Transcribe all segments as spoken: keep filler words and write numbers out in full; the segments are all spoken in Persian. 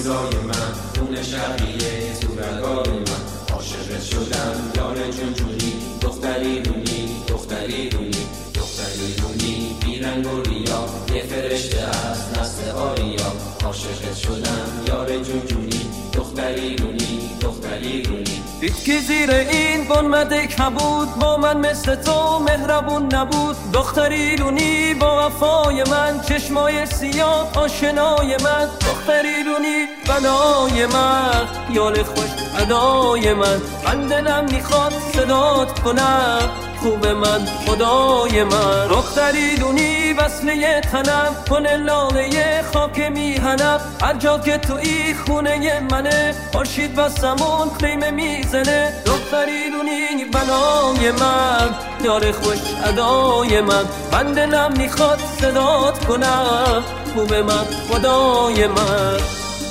صدای من، خون شقیه تو رگای من. عاشقت شدم یار جون جونی، دختری رونی دختری رونی دختری رونی، بیرنگ و ریا، یه فرشته از نسل آریا. عاشقت شدم یار جون جونی، دختری رونی دختری رونی. هیچکی زیر این بنمده کبود، با من مثل تو مهربون نبود. دختری رونی با وفای من، چشمای سیاه آشنای من. دختری رونی بنای من، یال خوش ادای من. من دلم میخواد صدات کنم، خوب من خدای من. دختری رونی وصله تنم، کنه لاله خاک میهنم. هر جا که توی خونه منه، خورشید واسمون خیمه میزنه. دختری رونی بنای من، یار خوش ادای من. من دلم میخواد صدات کنم، خوب من خدای من.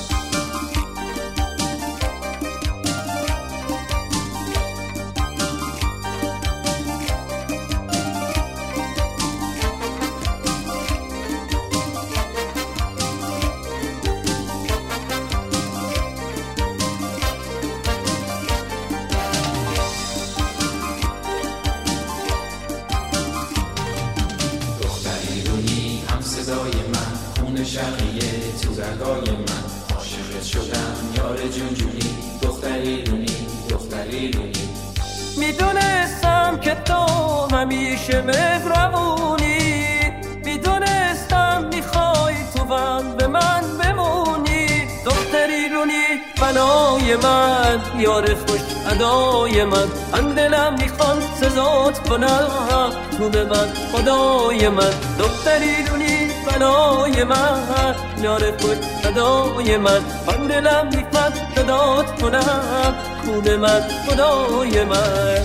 صدای من، خون شقیه تو رگای من. عاشقت شدم یار جون جونی، دختری رونی دختری رونی. میدونستم که تو همیشه مهربونی، میدونستم میخوای تو من به من بمونی. دختری رونی بنای من، یار خوش ادای من. من دلم میخواد صدات کنم، تو به من خدای من. دختری رونی بنای من، یار خوش ادای من. من دلم میخواد صدات کنم، خوب من خدای من.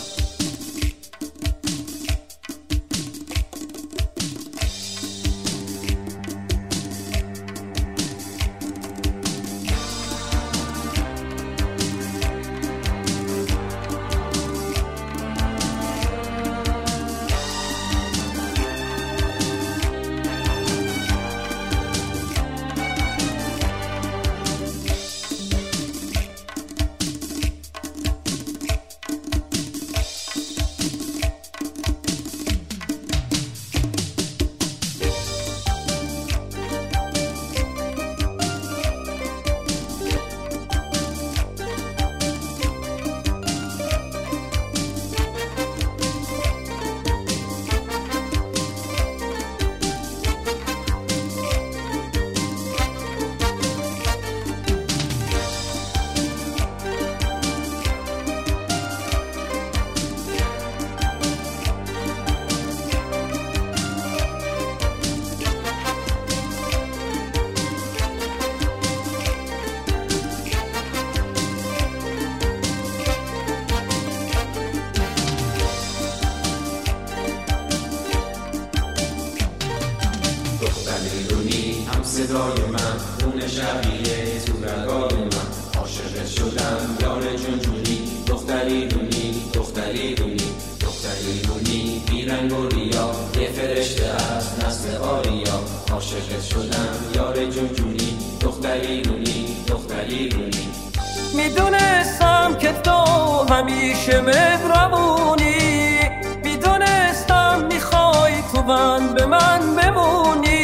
دختری رونی هم صدای من، خون شقیه تو رگای من. عاشقت شدم یار جون جونی، دختری رونی دختری رونی دختری رونی، بیرنگ و ریا، یه فرشته از نسل آریا. عاشقت شدم یار جون جونی، دختری رونی دختری رونی. میدونستم که تو همیشه مهربونی، میدونستم میخوای تو من به من بمونی.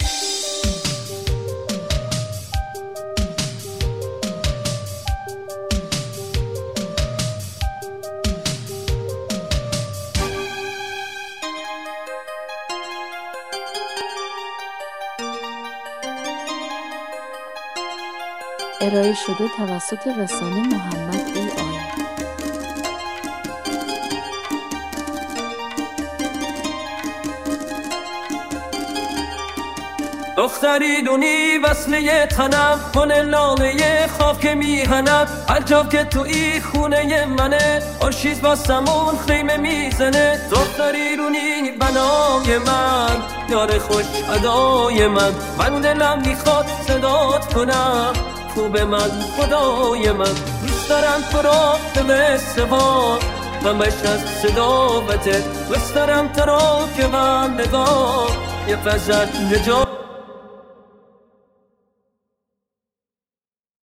ارائه شده توسط رسانه محمد ای آی. دختری دونی وصله تنم، کنه لاله خاک میهنم. هر جا که توی خونه منه، خورشید واسمون خیمه میزنه. دختری رونی بنای من، یار خوش ادای من. من دلم میخواد صدات کنم، خوب من خدای من. دوست دارم تو را به استفا و مش از صداوته. دوست دارم تو را که من نگاه یه فزد نجات